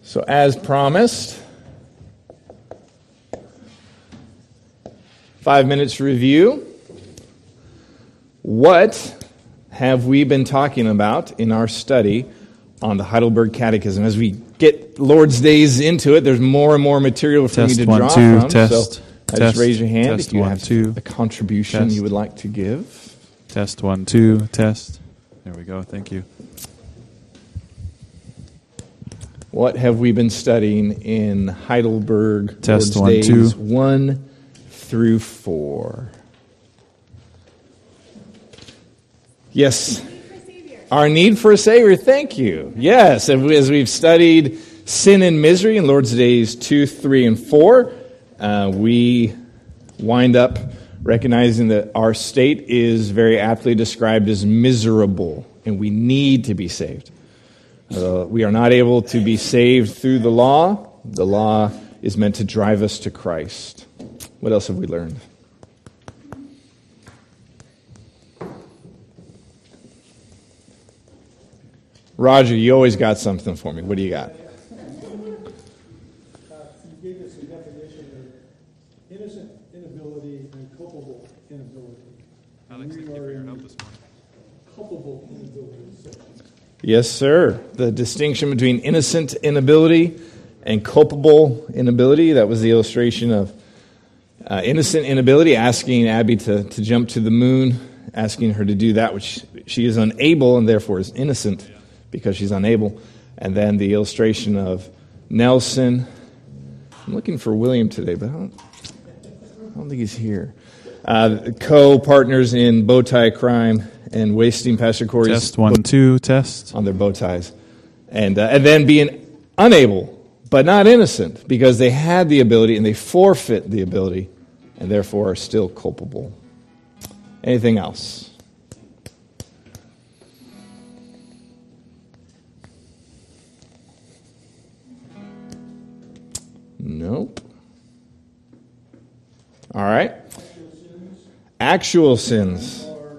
So as promised, 5 minutes review. What have we been talking about in our study on the Heidelberg Catechism? As we get Lord's Days into it, there's more and more material for me to draw from. So just raise your hand if you have a contribution you would like to give. Test 1, 2, test. There we go. Thank you. What have we been studying in Heidelberg Test Lord's 1, Days 2. 1 through 4? Yes. Our need for a Savior. Thank you. Yes, as we've studied sin and misery in Lord's Days 2, 3, and 4, we wind up recognizing that our state is very aptly described as miserable, and we need to be saved. We are not able to be saved through the law. The law is meant to drive us to Christ. What else have we learned? Roger, you always got something for me. What do you got? You gave us a definition of innocent inability and culpable inability. Alex, thank you for your help this morning. Culpable inability section. Yes, sir. The distinction between innocent inability and culpable inability. That was the illustration of innocent inability, asking Abby to jump to the moon, asking her to do that which she is unable and therefore is innocent because she's unable. And then the illustration of Nelson. I'm looking for William today, but I don't think he's here. Co-partners in bow tie crime and wasting Pastor Corey's Test 1, 2, test. on their bow ties. And then being unable, but not innocent, because they had the ability and they forfeit the ability and therefore are still culpable. Anything else? Nope. All right. Actual sins.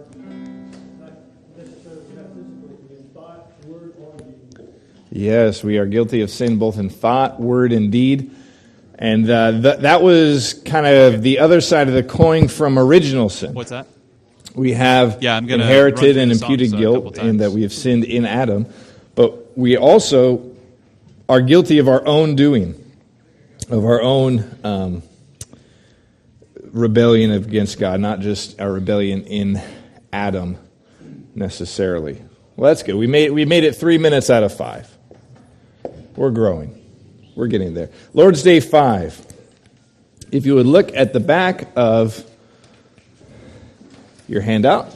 Yes, we are guilty of sin both in thought, word, and deed. And that was kind of the other side of the coin from original sin. What's that? We have I'm gonna inherited run and through the imputed Psalms a guilt couple times. in that we have sinned in Adam. But we also are guilty of our own doing, of our own rebellion against God, not just our rebellion in Adam necessarily. Well, that's good. We made it 3 minutes out of 5. We're growing. We're getting there. Lord's Day 5. If you would look at the back of your handout,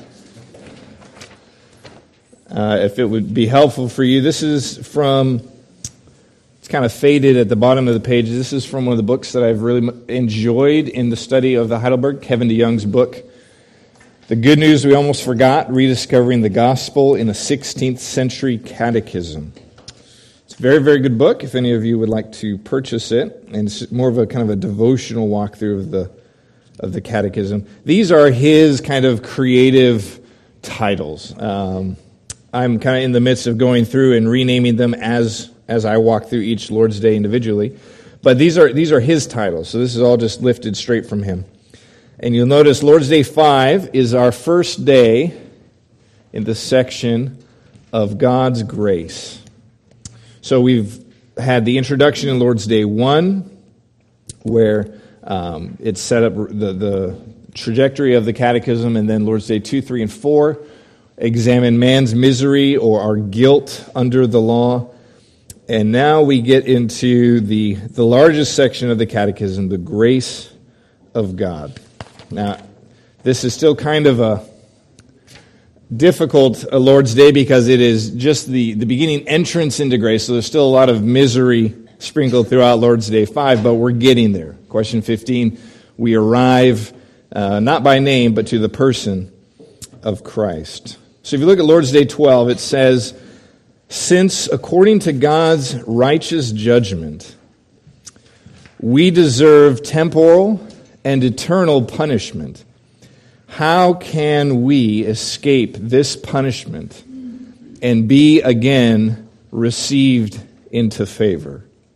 if it would be helpful for you, this is from, it's kind of faded at the bottom of the page. This is from one of the books that I've really enjoyed in the study of the Heidelberg, Kevin DeYoung's book, The Good News We Almost Forgot, Rediscovering the Gospel in a 16th Century Catechism. It's a very, very good book if any of you would like to purchase it. And it's more of a kind of a devotional walkthrough of the catechism. These are his kind of creative titles. I'm kind of in the midst of going through and renaming them as I walk through each Lord's Day individually. But these are his titles, so this is all just lifted straight from him. And you'll notice Lord's Day 5 is our first day in the section of God's grace. So we've had the introduction in Lord's Day 1, where it's set up the trajectory of the catechism, and then Lord's Day 2, 3, and 4 examine man's misery or our guilt under the law. And now we get into the largest section of the catechism, the grace of God. Now, this is still kind of a difficult Lord's Day because it is just the beginning entrance into grace, so there's still a lot of misery sprinkled throughout Lord's Day 5, but we're getting there. Question 15, we arrive not by name, but to the person of Christ. So if you look at Lord's Day 12, it says, since according to God's righteous judgment, we deserve temporal and eternal punishment, how can we escape this punishment and be again received into favor?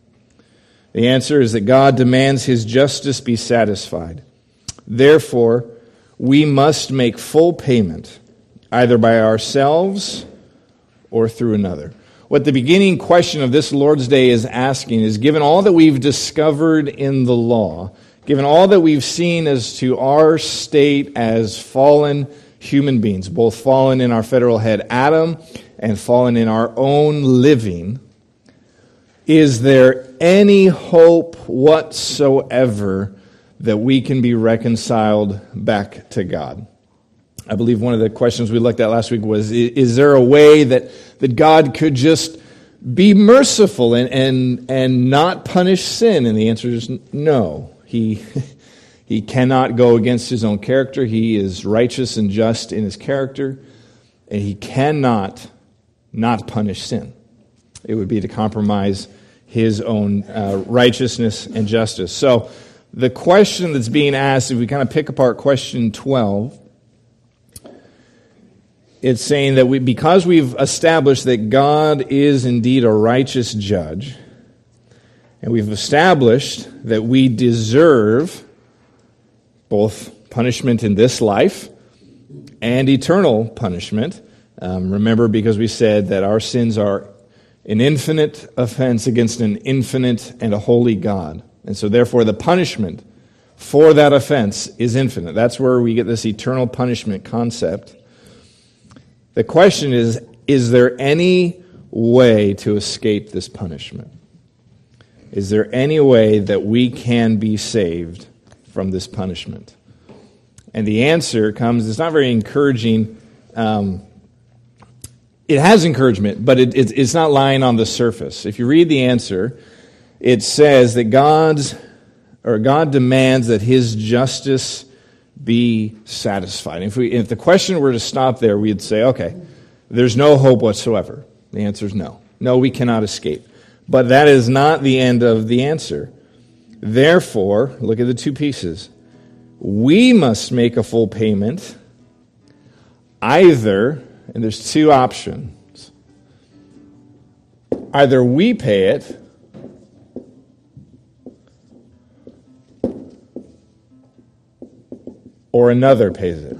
The answer is that God demands his justice be satisfied. Therefore, we must make full payment, either by ourselves or through another. What the beginning question of this Lord's Day is asking is, given all that we've discovered in the law, given all that we've seen as to our state as fallen human beings, both fallen in our federal head Adam and fallen in our own living, is there any hope whatsoever that we can be reconciled back to God? I believe one of the questions we looked at last week was, is there a way that God could just be merciful and not punish sin? And the answer is no. He cannot go against his own character. He is righteous and just in his character, and he cannot not punish sin. It would be to compromise his own righteousness and justice. So the question that's being asked, if we kind of pick apart question 12, it's saying that because we've established that God is indeed a righteous judge, and we've established that we deserve both punishment in this life and eternal punishment. Remember, because we said that our sins are an infinite offense against an infinite and a holy God. And so therefore the punishment for that offense is infinite. That's where we get this eternal punishment concept. The question is there any way to escape this punishment? Is there any way that we can be saved from this punishment? And the answer comes, it's not very encouraging. It has encouragement, but it's not lying on the surface. If you read the answer, it says that God demands that his justice be satisfied. If the question were to stop there, we'd say, okay, there's no hope whatsoever. The answer is no. No, we cannot escape. But that is not the end of the answer. Therefore, look at the two pieces. We must make a full payment, either, and there's two options. Either we pay it, or another pays it.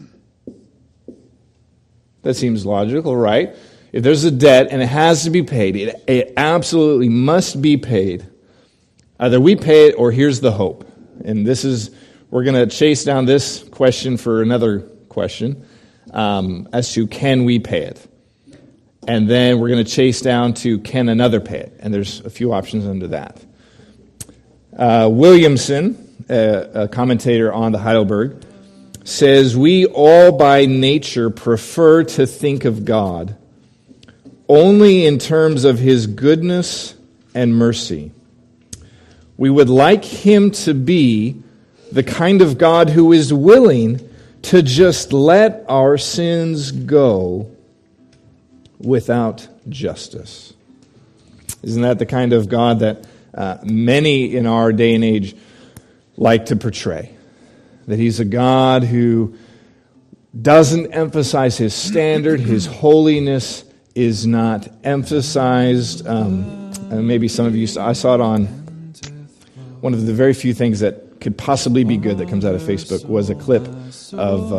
That seems logical, right? If there's a debt and it has to be paid, it absolutely must be paid. Either we pay it or here's the hope. And we're going to chase down this question for another question as to can we pay it? And then we're going to chase down to can another pay it? And there's a few options under that. Williamson, a commentator on the Heidelberg, says, we all by nature prefer to think of God only in terms of his goodness and mercy. We would like him to be the kind of God who is willing to just let our sins go without justice. Isn't that the kind of God that many in our day and age like to portray? That he's a God who doesn't emphasize his standard, his holiness is not emphasized. And maybe some of you, I saw it on one of the very few things that could possibly be good that comes out of Facebook was a clip of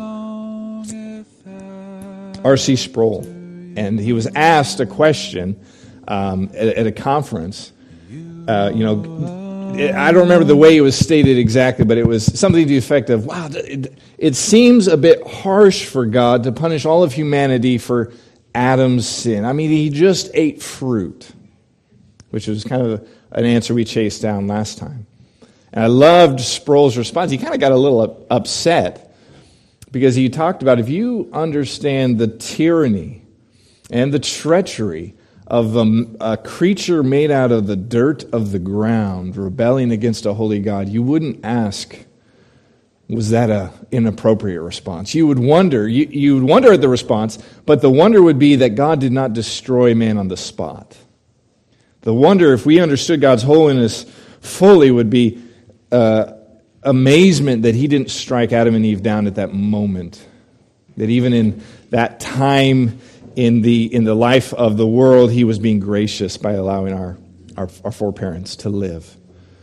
R.C. Sproul. And he was asked a question at a conference. I don't remember the way it was stated exactly, but it was something to the effect of, wow, it seems a bit harsh for God to punish all of humanity for Adam's sin. I mean, he just ate fruit, which was kind of an answer we chased down last time. And I loved Sproul's response. He kind of got a little upset because he talked about, if you understand the tyranny and the treachery of a creature made out of the dirt of the ground rebelling against a holy God, you wouldn't ask, was that an inappropriate response? You would wonder, you would wonder at the response, but the wonder would be that God did not destroy man on the spot. The wonder, if we understood God's holiness fully, would be amazement that he didn't strike Adam and Eve down at that moment. That even in that time in the life of the world, he was being gracious by allowing our foreparents, to live.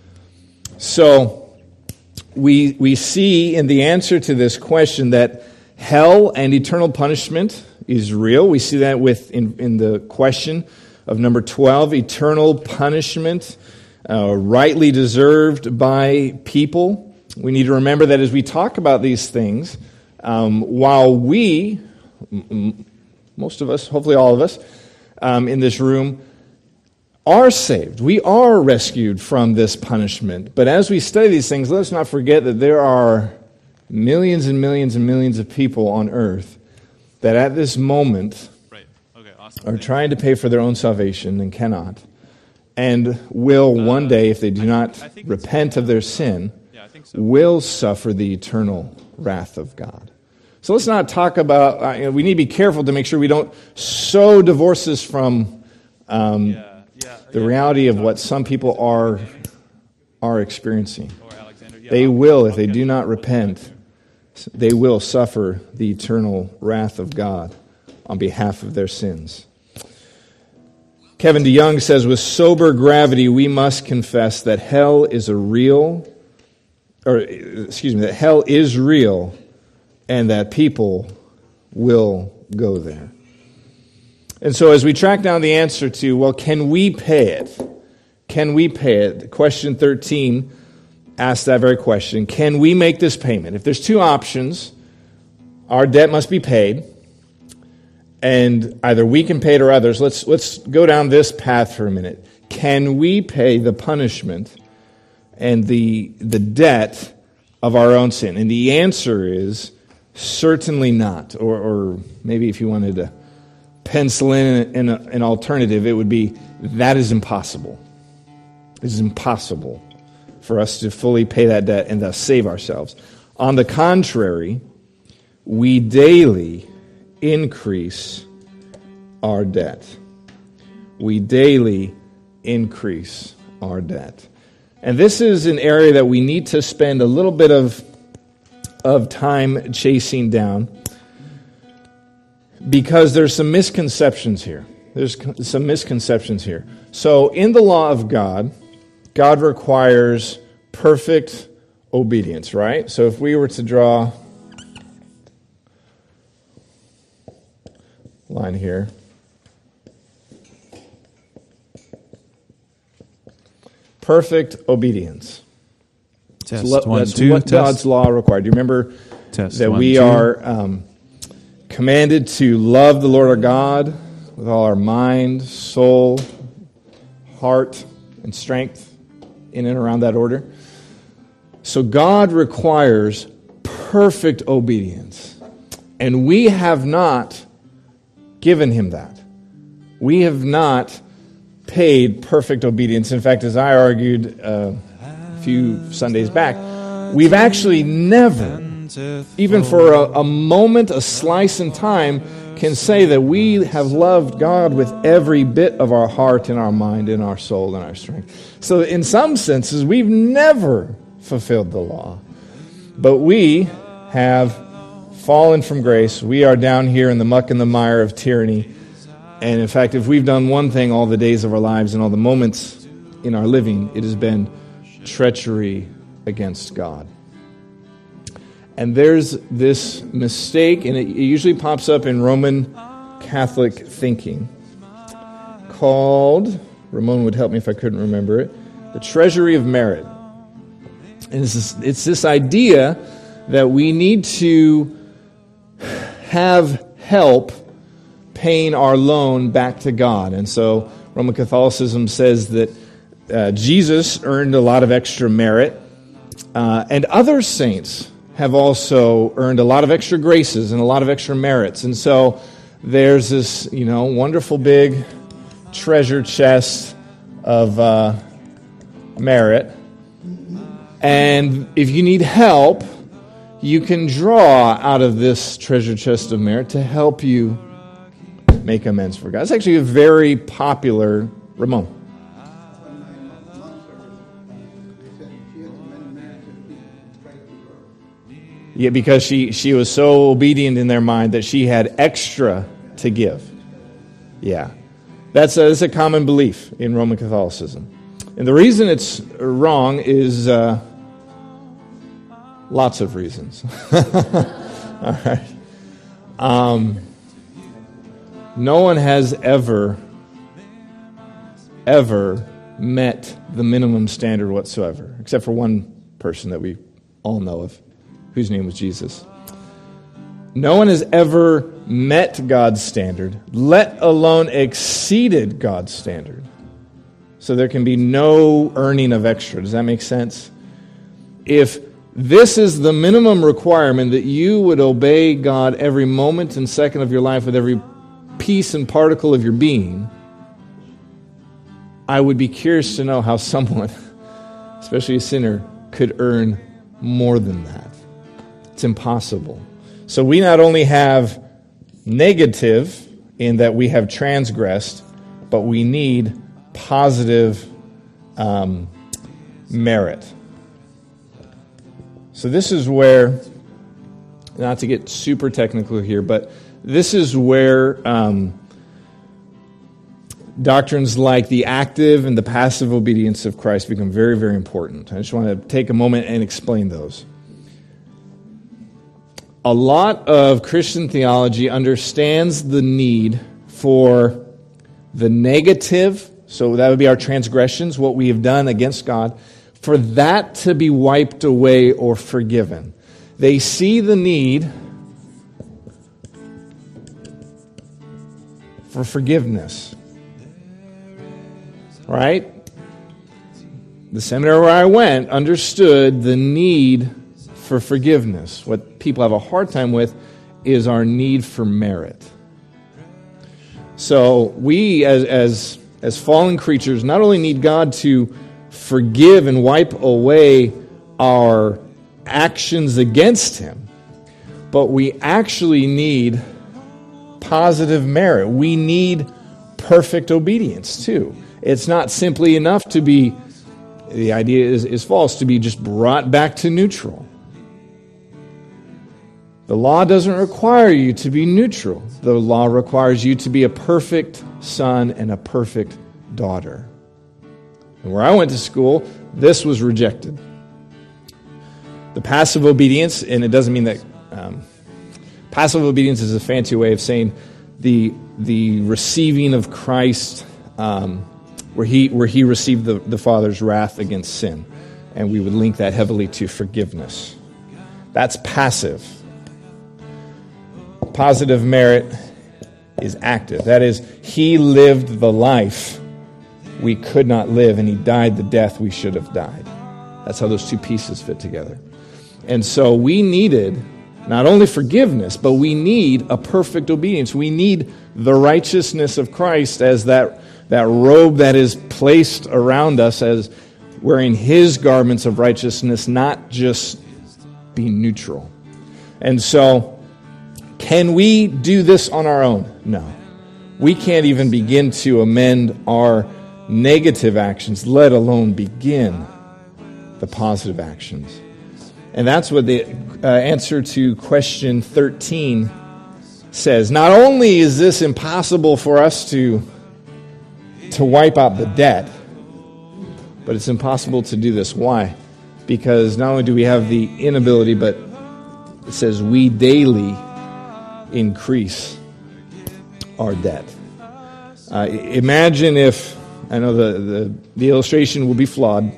So we see in the answer to this question that hell and eternal punishment is real. We see that in the question of number 12, eternal punishment rightly deserved by people. We need to remember that as we talk about these things, while we, most of us, hopefully all of us in this room, are saved, we are rescued from this punishment. But as we study these things, let us not forget that there are millions and millions and millions of people on earth that at this moment are trying to pay for their own salvation and cannot, and will one day, if they do not repent of their sin, will suffer the eternal wrath of God. So let's not talk about, we need to be careful to make sure we don't so divorce this from the reality of what some people are experiencing. They will, if they do not repent, they will suffer the eternal wrath of God on behalf of their sins. Kevin DeYoung says, with sober gravity, we must confess that hell is real, that hell is real, and that people will go there. And so as we track down the answer to, well, can we pay it? Can we pay it? Question 13 asks that very question. Can we make this payment? If there's two options, our debt must be paid, and either we can pay it or others. Let's go down this path for a minute. Can we pay the punishment and the debt of our own sin? And the answer is certainly not. Or maybe if you wanted to pencil in an alternative, it would be that is impossible. It is impossible for us to fully pay that debt and thus save ourselves. On the contrary, we daily increase our debt. We daily increase our debt. And this is an area that we need to spend a little bit of time chasing down, because there's some misconceptions here. There's some misconceptions here. So in the law of God, God requires perfect obedience, right? So if we were to draw a line here, perfect obedience. Test. That's One, two, what test. God's law required. Do you remember Test. that One, we two. are commanded to love the Lord our God with all our mind, soul, heart, and strength, in and around that order? So God requires perfect obedience, and we have not given him that. We have not paid perfect obedience. In fact, as I argued a few Sundays back, we've actually never, even for a moment, a slice in time, can say that we have loved God with every bit of our heart and our mind and our soul and our strength. So in some senses, we've never fulfilled the law. But we have fallen from grace. We are down here in the muck and the mire of tyranny. And in fact, if we've done one thing all the days of our lives and all the moments in our living, it has been treachery against God. And there's this mistake, and it usually pops up in Roman Catholic thinking, called, Ramon would help me if I couldn't remember it, the treasury of merit. And it's this idea that we need to have help paying our loan back to God. And so Roman Catholicism says that Jesus earned a lot of extra merit, and other saints have also earned a lot of extra graces and a lot of extra merits. And so there's this, wonderful big treasure chest of merit. And if you need help, you can draw out of this treasure chest of merit to help you make amends for God. It's actually a very popular, Ramon. Yeah, because she was so obedient in their mind that she had extra to give. Yeah. That's a common belief in Roman Catholicism. And the reason it's wrong is lots of reasons. All right. No one has ever met the minimum standard whatsoever, except for one person that we all know of, whose name was Jesus. No one has ever met God's standard, let alone exceeded God's standard. So there can be no earning of extra. Does that make sense? If this is the minimum requirement, that you would obey God every moment and second of your life with every piece and particle of your being, I would be curious to know how someone, especially a sinner, could earn more than that. It's impossible. So we not only have negative in that we have transgressed, but we need positive merit. So this is where, not to get super technical here, but this is where doctrines like the active and the passive obedience of Christ become very, very important. I just want to take a moment and explain those. A lot of Christian theology understands the need for the negative, so that would be our transgressions, what we have done against God, for that to be wiped away or forgiven. They see the need for forgiveness. Right? The seminary where I went understood the need for forgiveness. What people have a hard time with is our need for merit. So we, as fallen creatures, not only need God to forgive and wipe away our actions against Him, but we actually need positive merit. We need perfect obedience too. It's not simply enough to be, the idea is false, to be just brought back to neutral. The law doesn't require you to be neutral. The law requires you to be a perfect son and a perfect daughter. And where I went to school, this was rejected. The passive obedience, and it doesn't mean that passive obedience is a fancy way of saying the receiving of Christ, where he received the Father's wrath against sin, and we would link that heavily to forgiveness. That's passive. Positive merit is active. That is, He lived the life we could not live, and He died the death we should have died. That's how those two pieces fit together. And so we needed not only forgiveness, but we need a perfect obedience. We need the righteousness of Christ as that robe that is placed around us, as wearing His garments of righteousness, not just being neutral. And so, can we do this on our own? No. We can't even begin to amend our negative actions, let alone begin the positive actions. And that's what the answer to question 13 says. Not only is this impossible for us to wipe out the debt, but it's impossible to do this. Why? Because not only do we have the inability, but it says we daily increase our debt. Imagine if, I know the illustration will be flawed.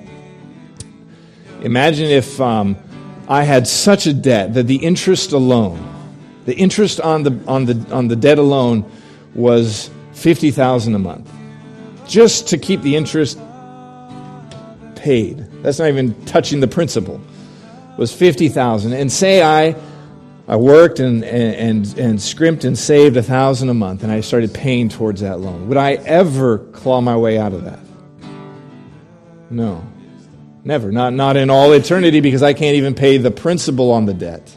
Imagine if I had such a debt that the interest alone, the interest on the debt alone was $50,000 a month, just to keep the interest paid. That's not even touching the principal. It was $50,000, and say I worked and scrimped and saved $1,000 a month, and I started paying towards that loan. Would I ever claw my way out of that? No, never. Not in all eternity, because I can't even pay the principal on the debt.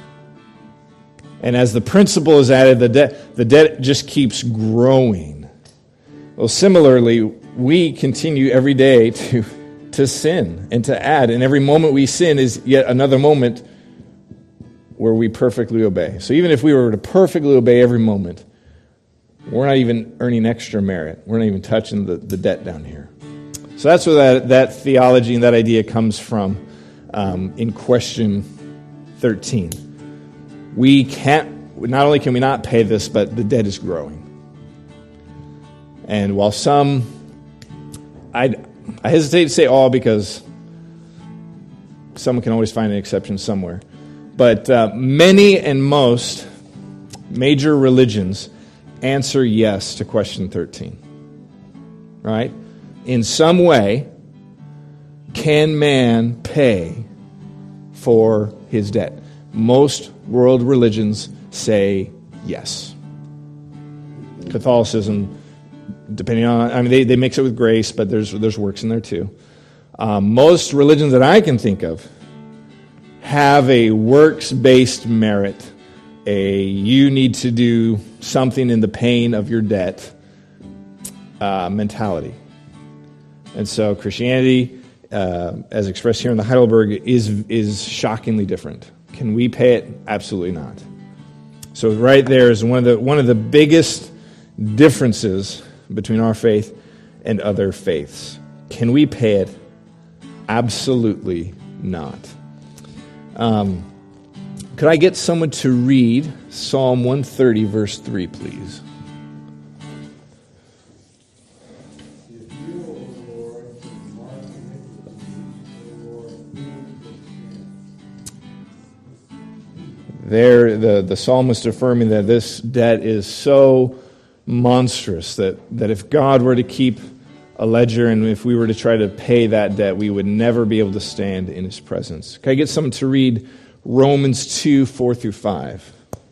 And as the principal is added, the debt just keeps growing. Well, similarly, we continue every day to sin and to add, and every moment we sin is yet another moment where we perfectly obey. So even if we were to perfectly obey every moment, We're not even earning extra merit. We're not even touching the debt down here. So that's where that theology and that idea comes from in question 13. We can't, not only can we not pay this, but the debt is growing. And while some, I hesitate to say all because someone can always find an exception somewhere. But many and most major religions answer yes to question 13. Right? In some way, can man pay for his debt? Most world religions say yes. Catholicism, depending on, I mean, they mix it with grace, but there's works in there too. Most religions that I can think of have a works-based merit, you need to do something in the paying of your debt mentality. And so Christianity, as expressed here in the Heidelberg, is shockingly different. Can we pay it? Absolutely not. So right there is one of the biggest differences between our faith and other faiths. Can we pay it? Absolutely not. Could I get someone to read Psalm 130, verse 3, please? If you, O Lord, can mark iniquity, O Lord, who can stand? There, the psalmist affirming that this debt is so monstrous that if God were to keep a ledger and if we were to try to pay that debt, we would never be able to stand in His presence. Can I get someone to read Romans 2, 4 through 5?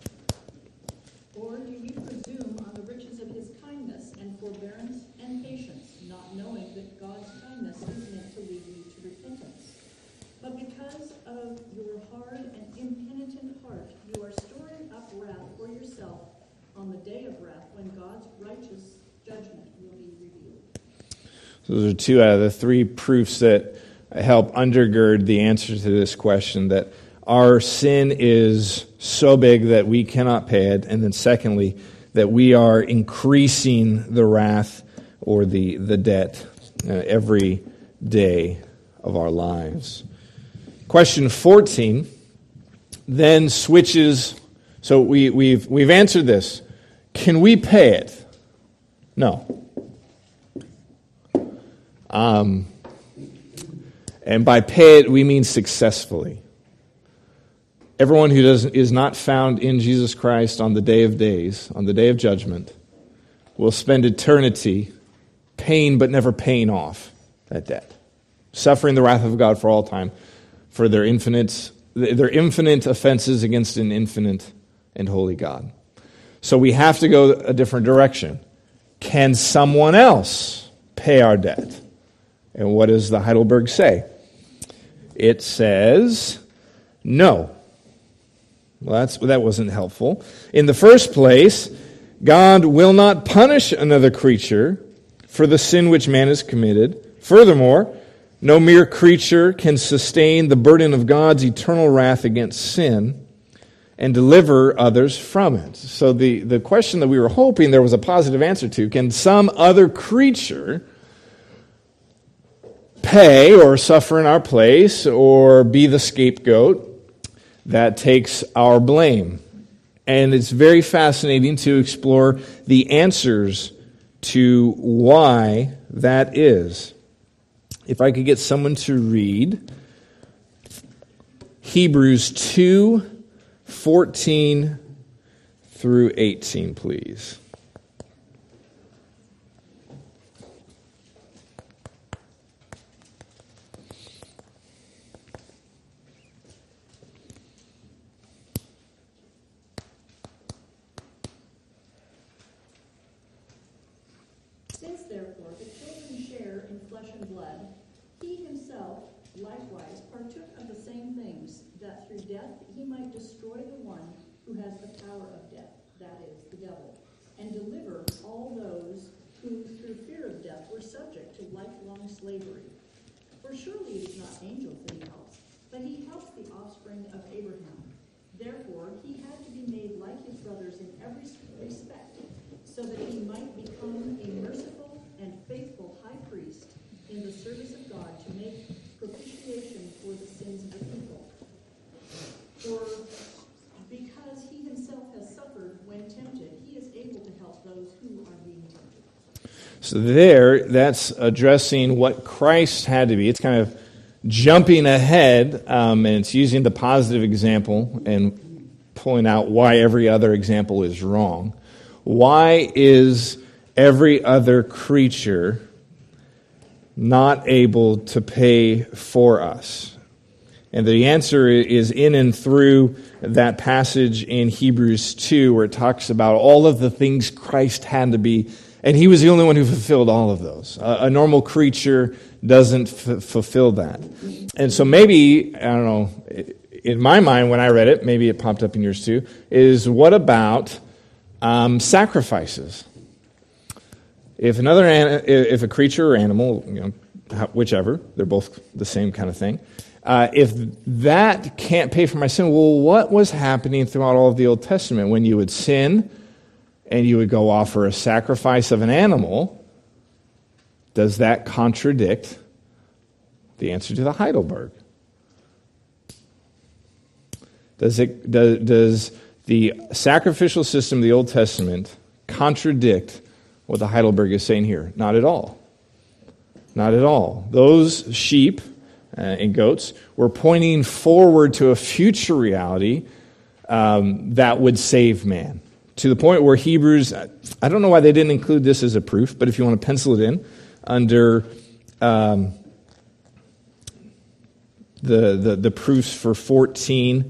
Or do you presume on the riches of His kindness and forbearance and patience, not knowing that God's kindness is meant to lead you to repentance? But because of your hard and impenitent heart, you are storing up wrath for yourself on the day of wrath when God's righteous judgment will be revealed. So those are two out of the three proofs that help undergird the answer to this question, that our sin is so big that we cannot pay it, and then secondly, that we are increasing the wrath or the debt every day of our lives. Question 14 then switches. So we've answered this. Can we pay it? No. And by pay it, we mean successfully. Everyone who is not found in Jesus Christ on the day of days, on the day of judgment, will spend eternity paying but never paying off that debt, suffering the wrath of God for all time for their infinite offenses against an infinite and holy God. So we have to go a different direction. Can someone else pay our debt? And what does the Heidelberg say? It says no. Well, that wasn't helpful. In the first place, God will not punish another creature for the sin which man has committed. Furthermore, no mere creature can sustain the burden of God's eternal wrath against sin and deliver others from it. So the question that we were hoping there was a positive answer to, can some other creature pay or suffer in our place or be the scapegoat that takes our blame? And it's very fascinating to explore the answers to why that is. If I could get someone to read Hebrews 2:14 through 18, please. Since therefore the children share in flesh and blood, he himself likewise partook of the same things, that through death he might destroy the one who has the power of death, that is, the devil, and deliver all those who through fear of death were subject to lifelong slavery. For surely it is not angels that he helps, but he helps the offspring of Abraham. Therefore he had to be made like his brothers in every respect, so that he might become a merciful and faithful high priest in the service of God to make propitiation for the sins of the people. For because he himself has suffered when tempted, he is able to help those who are being tempted. So that's addressing what Christ had to be. It's kind of jumping ahead, and it's using the positive example and pulling out why every other example is wrong. Why is every other creature not able to pay for us? And the answer is in and through that passage in Hebrews 2 where it talks about all of the things Christ had to be, and he was the only one who fulfilled all of those. A normal creature doesn't fulfill that. And so maybe, I don't know, in my mind when I read it, maybe it popped up in yours too, is what about sacrifices? If a creature or animal, whichever, they're both the same kind of thing, if that can't pay for my sin, well, what was happening throughout all of the Old Testament? When you would sin and you would go offer a sacrifice of an animal, does that contradict the answer to the Heidelberg? Does the sacrificial system of the Old Testament contradict what the Heidelberg is saying here? Not at all. Not at all. Those sheep and goats were pointing forward to a future reality that would save man. To the point where Hebrews, I don't know why they didn't include this as a proof, but if you want to pencil it in, under the proofs for 14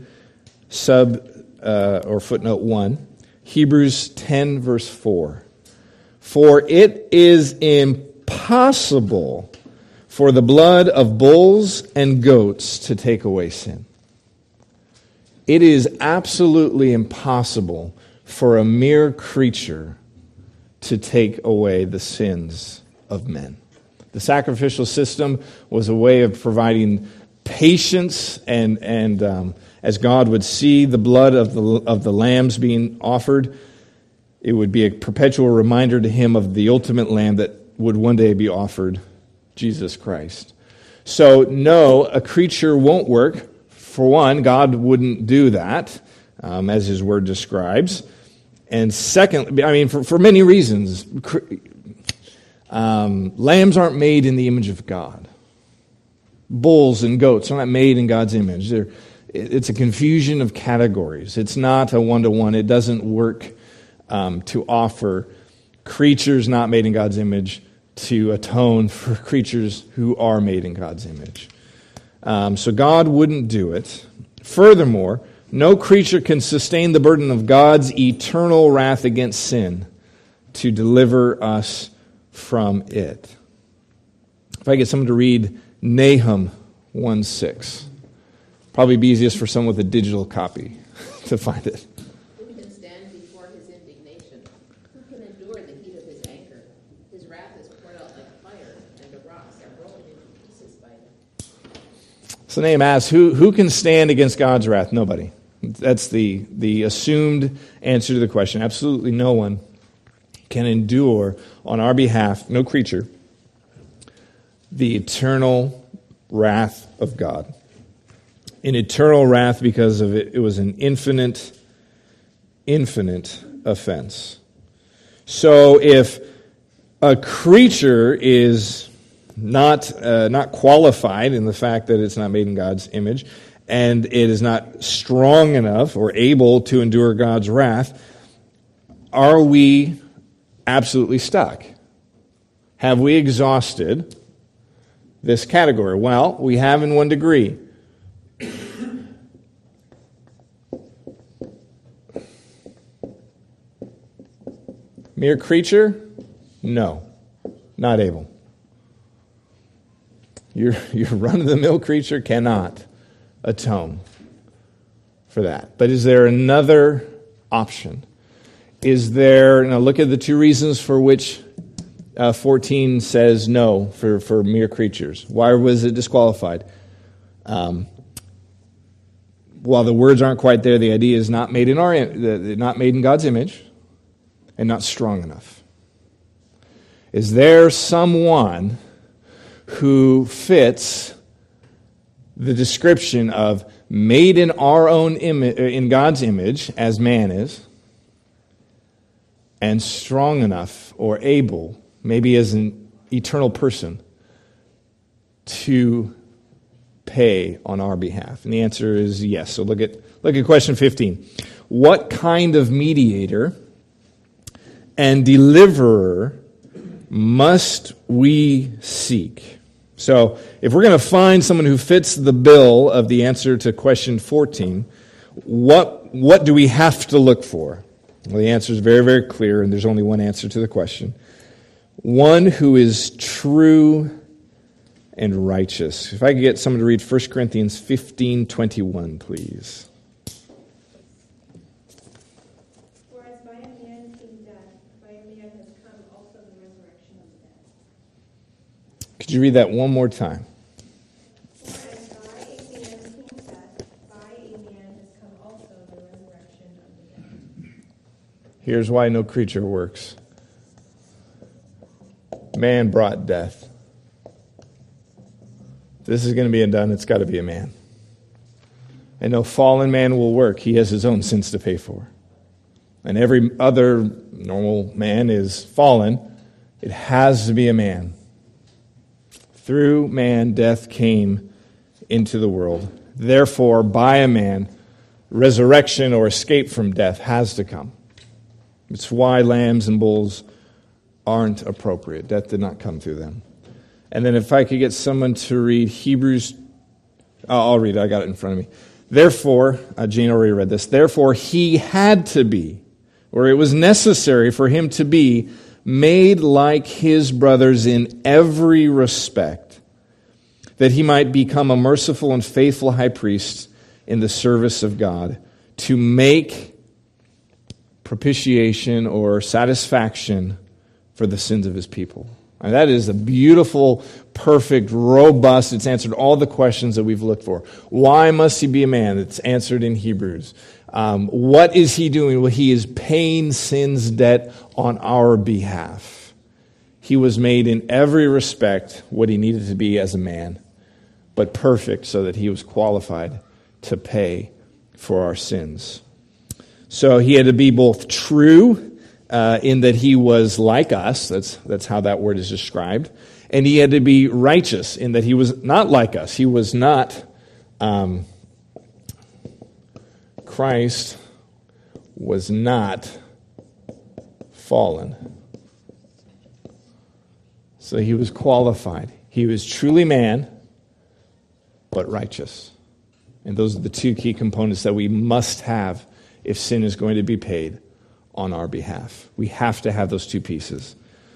or footnote 1, Hebrews 10 verse 4. For it is impossible for the blood of bulls and goats to take away sin. It is absolutely impossible for a mere creature to take away the sins of men. The sacrificial system was a way of providing patience and as God would see the blood of the lambs being offered, it would be a perpetual reminder to him of the ultimate lamb that would one day be offered, Jesus Christ. So no, a creature won't work. For one, God wouldn't do that, as his word describes. And second, for many reasons, lambs aren't made in the image of God. Bulls and goats are not made in God's image. It's a confusion of categories. It's not a one-to-one. It doesn't work to offer creatures not made in God's image to atone for creatures who are made in God's image. So God wouldn't do it. Furthermore, no creature can sustain the burden of God's eternal wrath against sin to deliver us from it. If I get someone to read Nahum 1:6, probably be easiest for someone with a digital copy to find it. Who can stand before his indignation? Who can endure the heat of his anger? His wrath is poured out like fire, and the rocks are rolling into pieces by him. So Nahum asks, who can stand against God's wrath? Nobody. That's the assumed answer to the question. Absolutely no one can endure on our behalf, no creature, the eternal wrath of God. An eternal wrath because of it was an infinite offense. So if a creature is not qualified in the fact that it's not made in God's image, and it is not strong enough or able to endure God's wrath, are we absolutely stuck? Have we exhausted this category? Well, we have in one degree. Mere creature? No, not able. Your run-of-the-mill creature cannot atone for that. But is there another option? Is there, now look at the two reasons for which 14 says no for mere creatures. Why was it disqualified? While the words aren't quite there, the idea is not made in God's image. and not strong enough? Is there someone who fits the description of made in our own image, in God's image, as man is, and strong enough or able, maybe as an eternal person, to pay on our behalf? And the answer is yes. So look at question 15. What kind of mediator and deliverer must we seek? So if we're going to find someone who fits the bill of the answer to question 14, what do we have to look for? Well, the answer is very, very clear, and there's only one answer to the question. One who is true and righteous. If I could get someone to read 1 Corinthians 15:21, please. For as by a man came death, by a man has come also the resurrection of the dead. Could you read that one more time? For as by a man came death, by a man has come also the resurrection of the dead. Here's why no creature works. Man brought death. This is going to be undone. It's got to be a man. And no fallen man will work. He has his own sins to pay for. And every other normal man is fallen. It has to be a man. Through man, death came into the world. Therefore, by a man, resurrection or escape from death has to come. It's why lambs and bulls aren't appropriate. Death did not come through them. And then if I could get someone to read Hebrews, I'll read it, I got it in front of me. Therefore, Jane already read this, therefore he had to be, or it was necessary for him to be, made like his brothers in every respect, that he might become a merciful and faithful high priest in the service of God, to make propitiation or satisfaction for the sins of his people. And that is a beautiful, perfect, robust, it's answered all the questions that we've looked for. Why must he be a man? It's answered in Hebrews. What is he doing? Well, he is paying sin's debt on our behalf. He was made in every respect what he needed to be as a man, but perfect so that he was qualified to pay for our sins. So he had to be both true, in that he was like us, that's how that word is described, and he had to be righteous in that he was not like us. He was not, Christ was not fallen. So he was qualified. He was truly man, but righteous. And those are the two key components that we must have if sin is going to be paid on our behalf. We have to have those two pieces.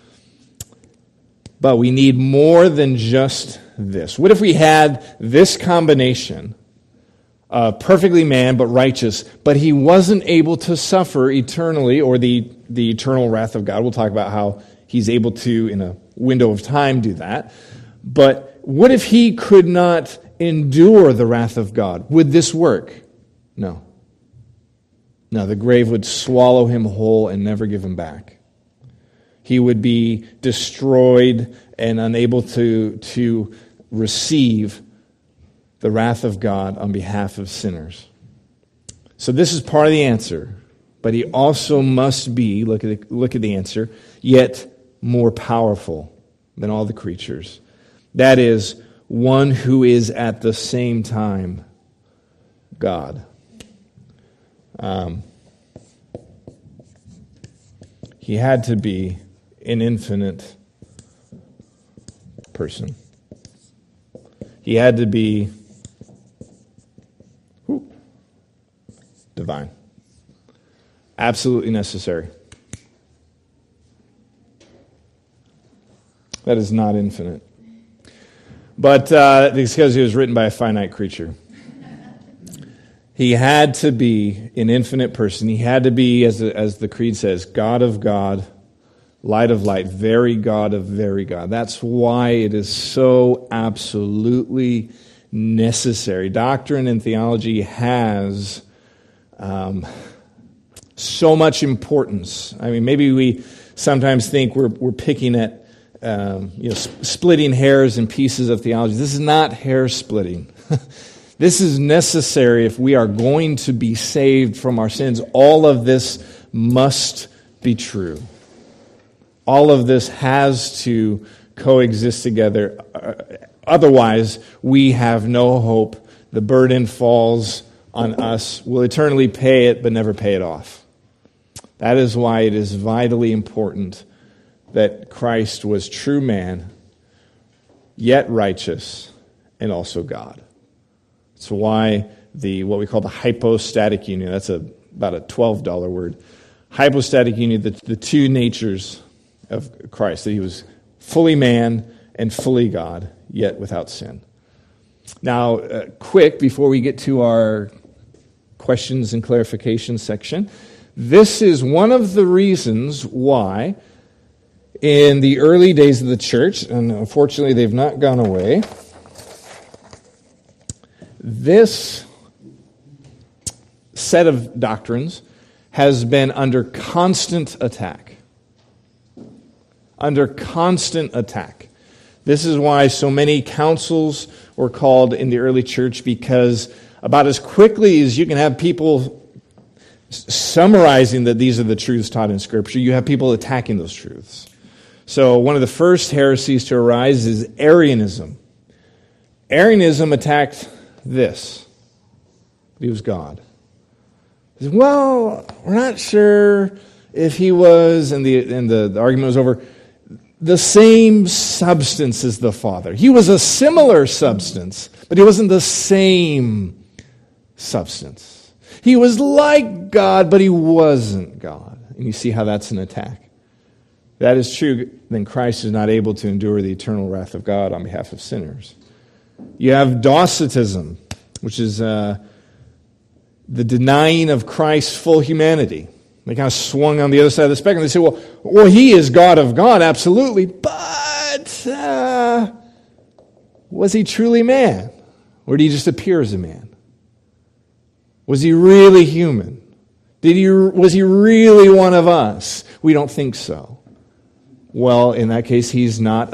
But we need more than just this. What if we had this combination, perfectly man but righteous, but he wasn't able to suffer eternally, or the eternal wrath of God? We'll talk about how he's able to, in a window of time, do that. But what if he could not endure the wrath of God? Would this work? No. No, the grave would swallow him whole and never give him back. He would be destroyed and unable to receive the wrath of God on behalf of sinners. So this is part of the answer, but he also must be, look at the answer, yet more powerful than all the creatures. That is, one who is at the same time God. He had to be an infinite person. He had to be divine. Absolutely necessary. That is not infinite. But because he was written by a finite creature. He had to be an infinite person. He had to be, as the Creed says, God of God, light of light, very God of very God. That's why it is so absolutely necessary. Doctrine and theology has so much importance. I mean, maybe we sometimes think we're picking at splitting hairs and pieces of theology. This is not hair splitting. This is necessary if we are going to be saved from our sins. All of this must be true. All of this has to coexist together. Otherwise, we have no hope. The burden falls on us. We'll eternally pay it, but never pay it off. That is why it is vitally important that Christ was true man, yet righteous, and also God. It's why what we call the hypostatic union, that's about a $12 word. Hypostatic union, the two natures of Christ, that he was fully man and fully God, yet without sin. Now, quick, before we get to our questions and clarification section, this is one of the reasons why in the early days of the church, and unfortunately they've not gone away, this set of doctrines has been under constant attack. Under constant attack. This is why so many councils were called in the early church, because about as quickly as you can have people summarizing that these are the truths taught in Scripture, you have people attacking those truths. So one of the first heresies to arise is Arianism. Arianism attacked this. He was God. He said, well, we're not sure if he was, and the argument was over, the same substance as the Father. He was a similar substance, but he wasn't the same substance. He was like God, but he wasn't God. And you see how that's an attack. If that is true, then Christ is not able to endure the eternal wrath of God on behalf of sinners. You have Docetism, which is the denying of Christ's full humanity. They kind of swung on the other side of the spectrum. They say, well, he is God of God, absolutely, but was he truly man? Or did he just appear as a man? Was he really human? Was he really one of us? We don't think so. Well, in that case, he's not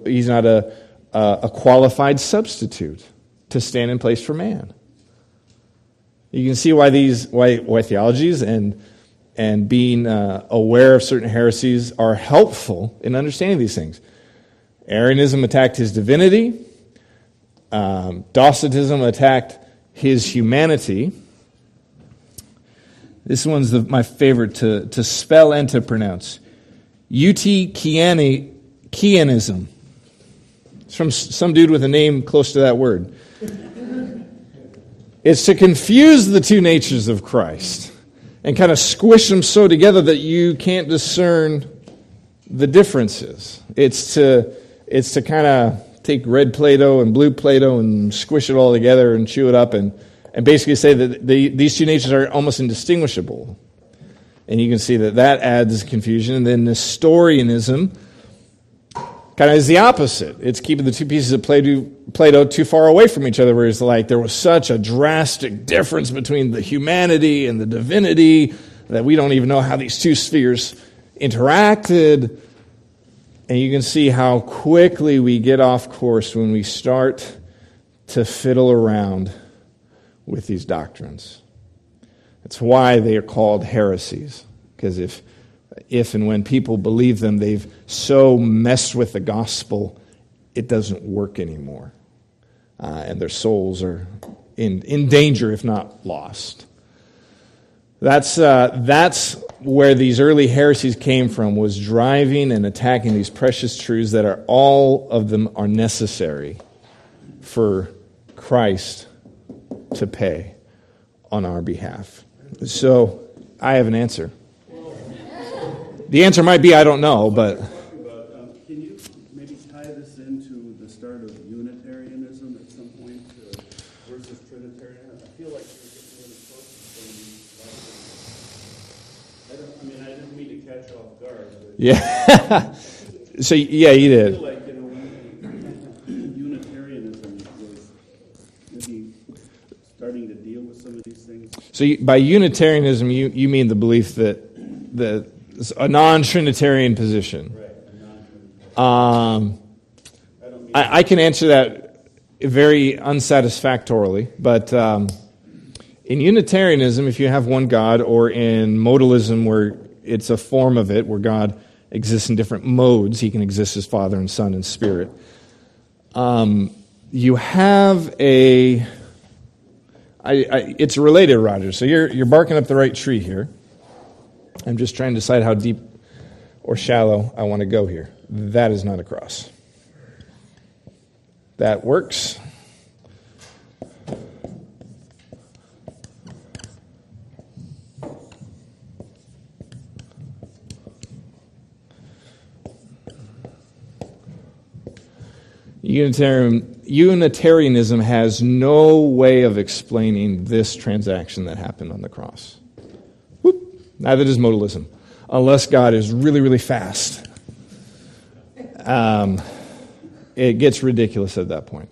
a qualified substitute to stand in place for man. You can see why theologies and being aware of certain heresies are helpful in understanding these things. Arianism attacked his divinity. Docetism attacked his humanity. This one's my favorite to spell and to pronounce. Eutychianism. It's from some dude with a name close to that word. It's to confuse the two natures of Christ and kind of squish them so together that you can't discern the differences. It's to kind of take red Play-Doh and blue Play-Doh and squish it all together and chew it up and basically say that these two natures are almost indistinguishable. And you can see that adds confusion. And then Nestorianism kind of is the opposite. It's keeping the two pieces of Play-Doh too far away from each other, where it's like there was such a drastic difference between the humanity and the divinity that we don't even know how these two spheres interacted. And you can see how quickly we get off course when we start to fiddle around with these doctrines. It's why they are called heresies, because if and when people believe them, they've so messed with the gospel, it doesn't work anymore. And their souls are in danger, if not lost. That's where these early heresies came from, was driving and attacking these precious truths that are all of them are necessary for Christ to pay on our behalf. So I have an answer. The answer might be I don't know, but can you maybe tie this into the start of Unitarianism at some point versus Trinitarianism? I feel like you're getting really close to some of these. I didn't mean to catch off guard. But yeah. So yeah, you did. I feel like Unitarianism was maybe starting to deal with some of these things. So by Unitarianism, you mean the belief that a non-Trinitarian position. Right. I can answer that very unsatisfactorily, but in Unitarianism, if you have one God, or in modalism where it's a form of it, where God exists in different modes, he can exist as Father and Son and Spirit, you have it's related, Roger. So you're barking up the right tree here. I'm just trying to decide how deep or shallow I want to go here. That is not a cross. That works. Unitarianism has no way of explaining this transaction that happened on the cross. Whoop. Neither does modalism, unless God is really, really fast. It gets ridiculous at that point.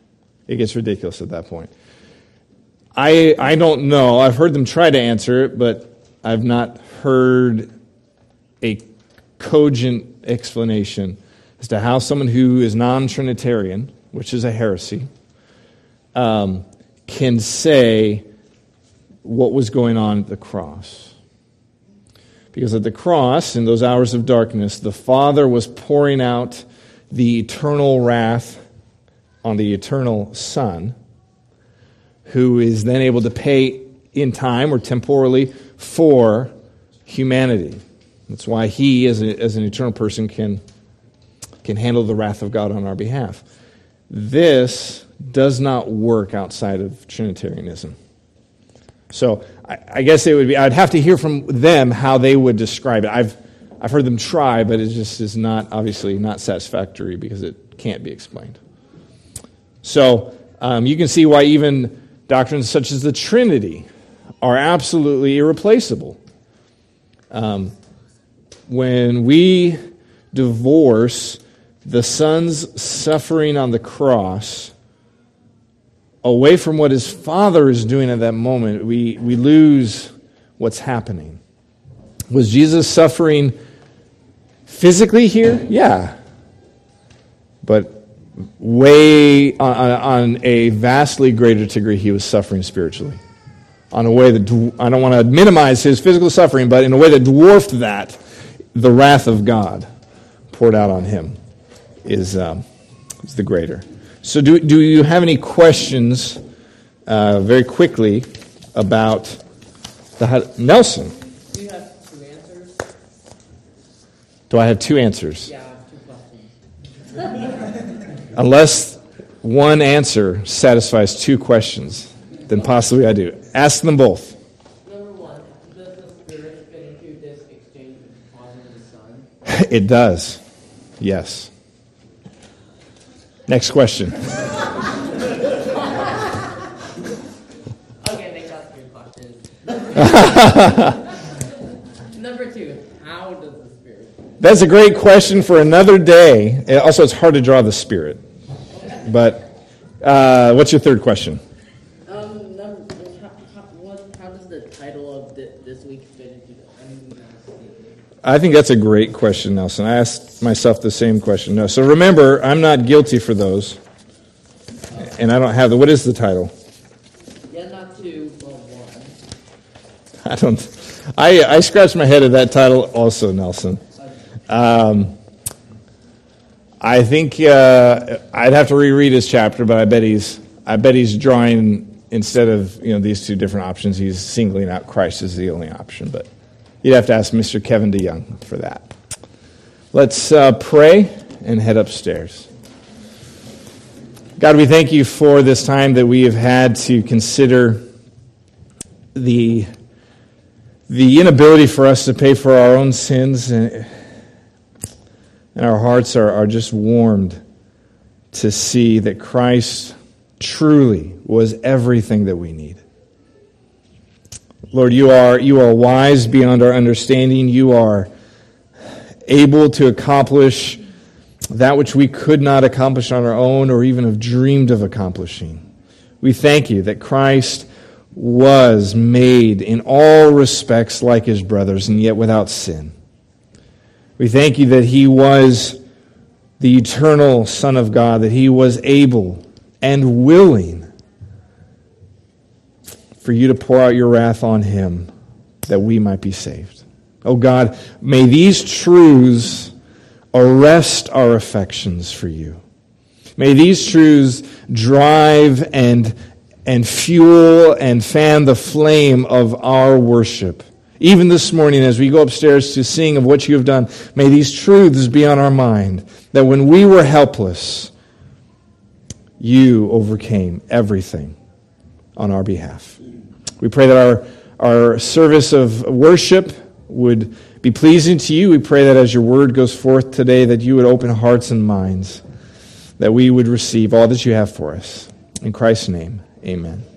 I don't know. I've heard them try to answer it, but I've not heard a cogent explanation as to how someone who is non-Trinitarian, which is a heresy, can say what was going on at the cross. Because at the cross, in those hours of darkness, the Father was pouring out the eternal wrath on the eternal Son, who is then able to pay in time or temporally for humanity. That's why he, as an eternal person, can handle the wrath of God on our behalf. This does not work outside of Trinitarianism. So I guess it would be, I'd have to hear from them how they would describe it. I've heard them try, but it just is not, obviously not satisfactory because it can't be explained. So you can see why even doctrines such as the Trinity are absolutely irreplaceable. When we divorce the Son's suffering on the cross away from what his Father is doing at that moment, we lose what's happening. Was Jesus suffering physically here? Yeah. But way on a vastly greater degree, he was suffering spiritually. On a way that, I don't want to minimize his physical suffering, but in a way that dwarfed that, the wrath of God poured out on him is the greater. So do you have any questions very quickly about Nelson? Do you have two answers? Do I have two answers? Yeah, I have two questions. Unless one answer satisfies two questions, then possibly I do. Ask them both. Number one, does the Spirit fit into this exchange with the Father and the Son? It does. Yes. Next question. Okay, next up your question. Number two, how does the Spirit? That's a great question for another day. Also, it's hard to draw the Spirit. But what's your third question? How does the title of this week fit into it? I think that's a great question, Nelson. I asked myself the same question. No. So remember, I'm not guilty for those. And I don't have what is the title? Yeah, not two, but one. I don't. I scratched my head at that title also, Nelson. I think I'd have to reread his chapter, but I bet he's drawing, instead of these two different options, he's singling out Christ as the only option. But you'd have to ask Mr. Kevin DeYoung for that. Let's pray and head upstairs. God, we thank you for this time that we have had to consider the inability for us to pay for our own sins, and our hearts are just warmed to see that Christ truly was everything that we need. Lord, you are wise beyond our understanding. You are able to accomplish that which we could not accomplish on our own or even have dreamed of accomplishing. We thank you that Christ was made in all respects like his brothers, and yet without sin. We thank you that he was the eternal Son of God, that he was able and willing for you to pour out your wrath on him, that we might be saved. Oh God, may these truths arrest our affections for you. May these truths drive and fuel and fan the flame of our worship. Even this morning as we go upstairs to sing of what you have done, may these truths be on our mind, that when we were helpless, you overcame everything on our behalf. We pray that our service of worship would be pleasing to you. We pray that as your word goes forth today, that you would open hearts and minds, that we would receive all that you have for us. In Christ's name, amen.